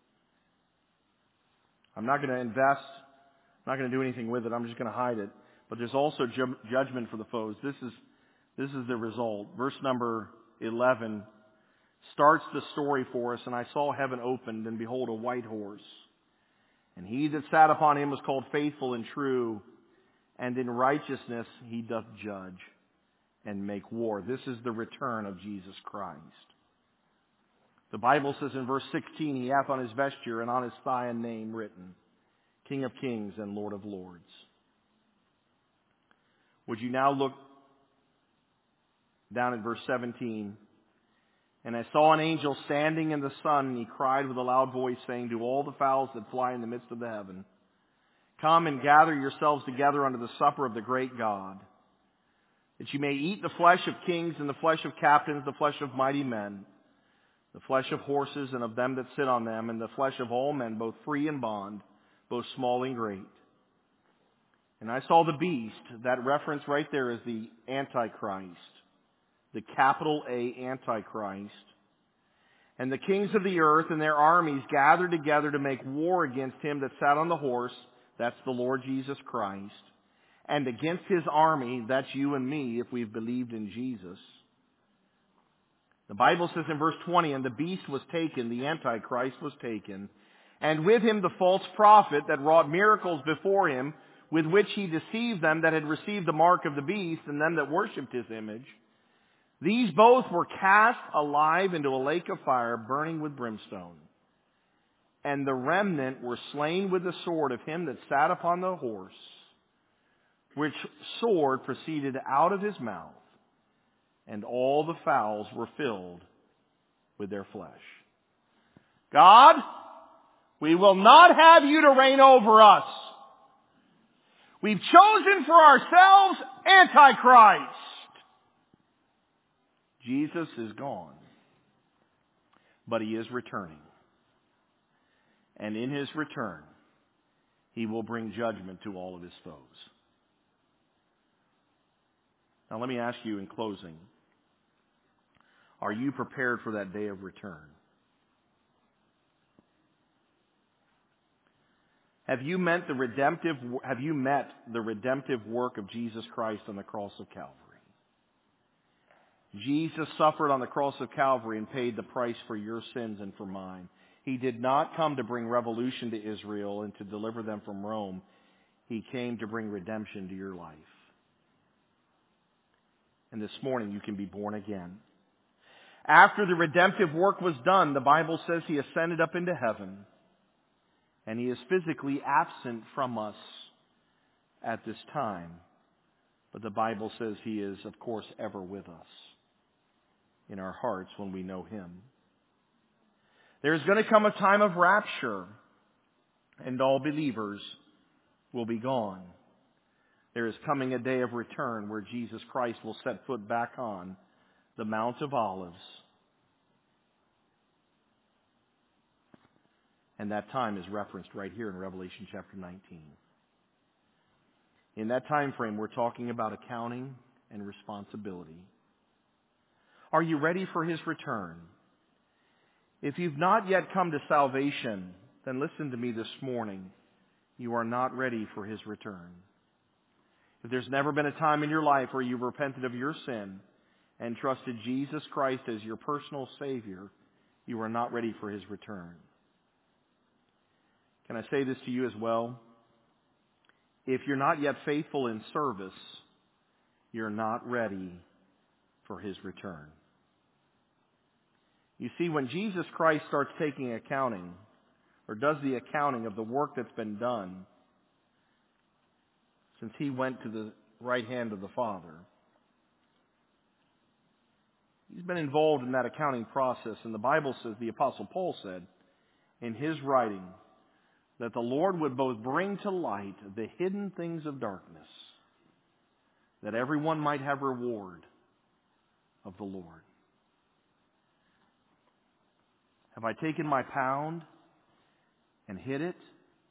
I'm not going to invest. I'm not going to do anything with it. I'm just going to hide it. But there's also ju- judgment for the foes. This is, this is the result. Verse number eleven starts the story for us. And I saw heaven opened, and behold, a white horse. And he that sat upon him was called Faithful and True, and in righteousness he doth judge and make war. This is the return of Jesus Christ. The Bible says in verse sixteen, he hath on his vesture and on his thigh a name written, King of Kings and Lord of Lords. Would you now look down at verse seventeen? And I saw an angel standing in the sun, and he cried with a loud voice, saying to all the fowls that fly in the midst of the heaven, come and gather yourselves together unto the supper of the great God, that you may eat the flesh of kings and the flesh of captains, the flesh of mighty men, the flesh of horses and of them that sit on them, and the flesh of all men, both free and bond, both small and great. And I saw the beast. That reference right there is the Antichrist. The capital A Antichrist. And the kings of the earth and their armies gathered together to make war against him that sat on the horse, that's the Lord Jesus Christ, and against his army, that's you and me if we've believed in Jesus. The Bible says in verse twenty, and the beast was taken, the Antichrist was taken, and with him the false prophet that wrought miracles before him, with which he deceived them that had received the mark of the beast and them that worshipped his image. These both were cast alive into a lake of fire, burning with brimstone. And the remnant were slain with the sword of him that sat upon the horse, which sword proceeded out of his mouth, and all the fowls were filled with their flesh. God, we will not have you to reign over us. We've chosen for ourselves Antichrist. Jesus is gone, but he is returning. And in his return, he will bring judgment to all of his foes. Now let me ask you in closing, are you prepared for that day of return? Have you met the redemptive, have you met the redemptive work of Jesus Christ on the cross of Calvary? Jesus suffered on the cross of Calvary and paid the price for your sins and for mine. He did not come to bring revolution to Israel and to deliver them from Rome. He came to bring redemption to your life. And this morning you can be born again. After the redemptive work was done, the Bible says he ascended up into heaven. And he is physically absent from us at this time. But the Bible says he is, of course, ever with us in our hearts when we know him. There's going to come a time of rapture, and all believers will be gone. There is coming a day of return where Jesus Christ will set foot back on the Mount of Olives. And that time is referenced right here in Revelation chapter nineteen. In that time frame, we're talking about accounting and responsibility. Are you ready for his return? If you've not yet come to salvation, then listen to me this morning. You are not ready for his return. If there's never been a time in your life where you've repented of your sin and trusted Jesus Christ as your personal Savior, you are not ready for his return. Can I say this to you as well? If you're not yet faithful in service, you're not ready for his return. You see, when Jesus Christ starts taking accounting, or does the accounting of the work that's been done, since he went to the right hand of the Father, he's been involved in that accounting process. And the Bible says, the Apostle Paul said in his writing, that the Lord would both bring to light the hidden things of darkness, that everyone might have reward of the Lord. Have I taken my pound and hid it?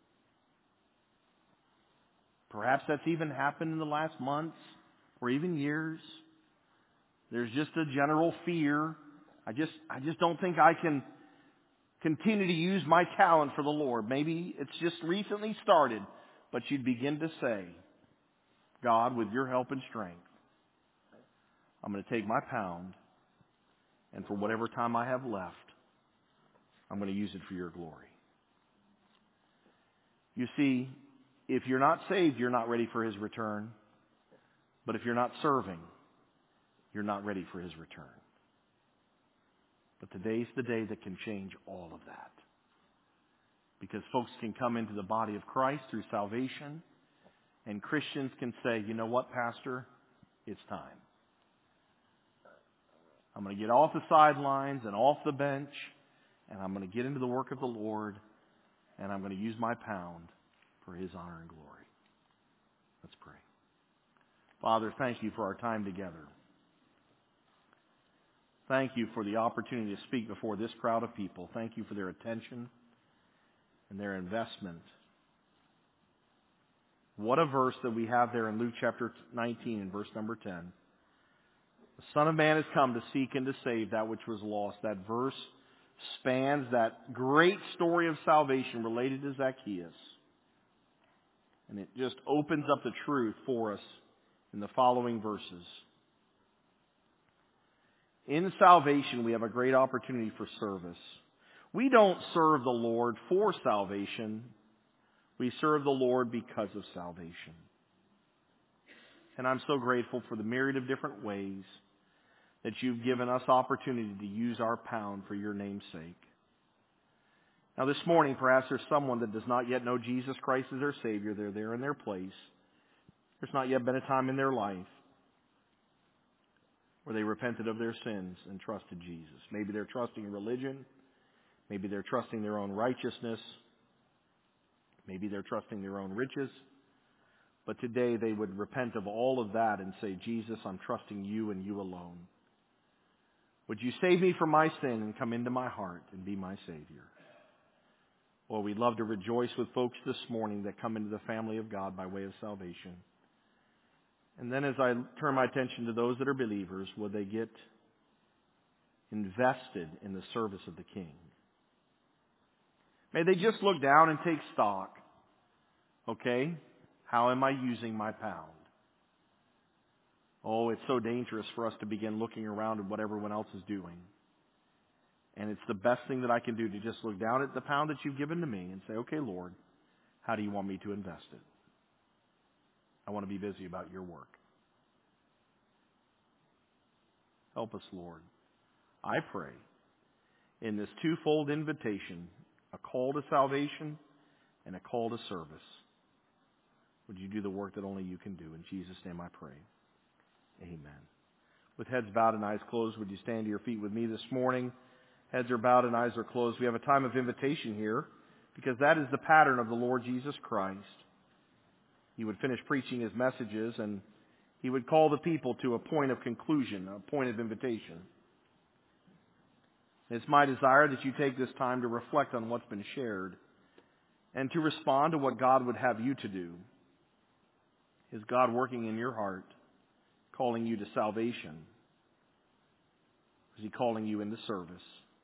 Perhaps that's even happened in the last months or even years. There's just a general fear. I just, I just don't think I can continue to use my talent for the Lord. Maybe it's just recently started, but you'd begin to say, God, with your help and strength, I'm going to take my pound, and for whatever time I have left, I'm going to use it for your glory. You see, if you're not saved, you're not ready for his return. But if you're not serving, you're not ready for his return. But today's the day that can change all of that. Because folks can come into the body of Christ through salvation, and Christians can say, you know what, Pastor? It's time. I'm going to get off the sidelines and off the bench, and I'm going to get into the work of the Lord, and I'm going to use my pound for his honor and glory. Let's pray. Father, thank you for our time together. Thank you for the opportunity to speak before this crowd of people. Thank you for their attention and their investment. What a verse that we have there in Luke chapter nineteen and verse number ten. The Son of Man has come to seek and to save that which was lost. That verse spans that great story of salvation related to Zacchaeus. And it just opens up the truth for us in the following verses. In salvation, we have a great opportunity for service. We don't serve the Lord for salvation. We serve the Lord because of salvation. And I'm so grateful for the myriad of different ways that you've given us opportunity to use our pound for your name's sake. Now this morning, perhaps there's someone that does not yet know Jesus Christ as their Savior. They're there in their place. There's not yet been a time in their life where they repented of their sins and trusted Jesus. Maybe they're trusting religion. Maybe they're trusting their own righteousness. Maybe they're trusting their own riches. But today they would repent of all of that and say, Jesus, I'm trusting you and you alone. Would you save me from my sin and come into my heart and be my Savior? Well, we'd love to rejoice with folks this morning that come into the family of God by way of salvation. And then as I turn my attention to those that are believers, will they get invested in the service of the King? May they just look down and take stock. Okay? How am I using my pound? Oh, it's so dangerous for us to begin looking around at what everyone else is doing. And it's the best thing that I can do to just look down at the pound that you've given to me and say, okay, Lord, how do you want me to invest it? I want to be busy about your work. Help us, Lord. I pray in this twofold invitation, a call to salvation and a call to service. Would you do the work that only you can do? In Jesus' name I pray. Amen. With heads bowed and eyes closed, would you stand to your feet with me this morning? Heads are bowed and eyes are closed. We have a time of invitation here because that is the pattern of the Lord Jesus Christ. He would finish preaching his messages and he would call the people to a point of conclusion, a point of invitation. It's my desire that you take this time to reflect on what's been shared and to respond to what God would have you to do. Is God working in your heart, calling you to salvation? Is He calling you into service?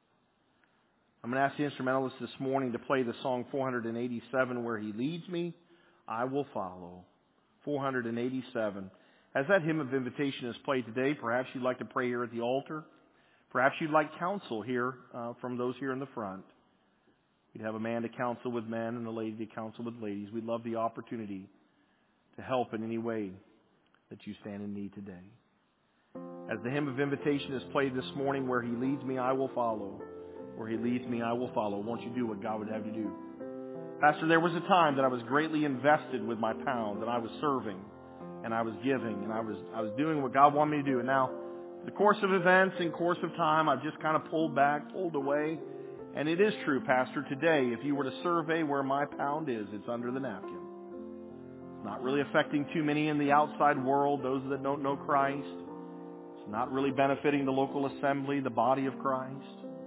I'm going to ask the instrumentalist this morning to play the song four eighty-seven, Where He Leads Me, I Will Follow. four eighty-seven. As that hymn of invitation is played today, perhaps you'd like to pray here at the altar. Perhaps you'd like counsel here uh, from those here in the front. We'd have a man to counsel with men and a lady to counsel with ladies. We'd love the opportunity to help in any way that you stand in need today. As the hymn of invitation is played this morning, Where He leads me, I will follow. Where He leads me, I will follow. Won't you do what God would have you do? Pastor, there was a time that I was greatly invested with my pound, and I was serving, and I was giving, and I was I was doing what God wanted me to do. And now, the course of events and course of time, I've just kind of pulled back, pulled away. And it is true, Pastor, today, if you were to survey where my pound is, it's under the napkin. It's not really affecting too many in the outside world, those that don't know Christ. It's not really benefiting the local assembly, the body of Christ.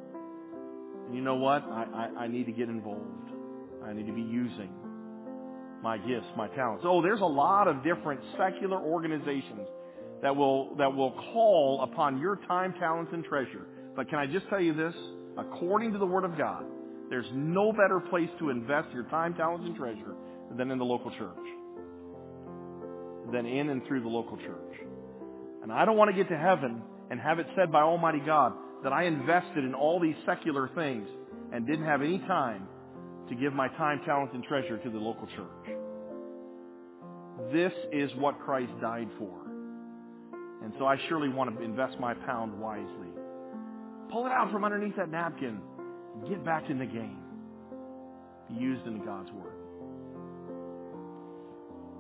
And you know what? I, I, I need to get involved. I need to be using my gifts, my talents. Oh, there's a lot of different secular organizations that will that will call upon your time, talents, and treasure. But can I just tell you this? According to the Word of God, there's no better place to invest your time, talents, and treasure than in the local church. Than in and through the local church. And I don't want to get to heaven and have it said by Almighty God that I invested in all these secular things and didn't have any time to give my time, talents, and treasure to the local church. This is what Christ died for. And so I surely want to invest my pound wisely. Pull it out from underneath that napkin. Get back in the game. Be used in God's Word.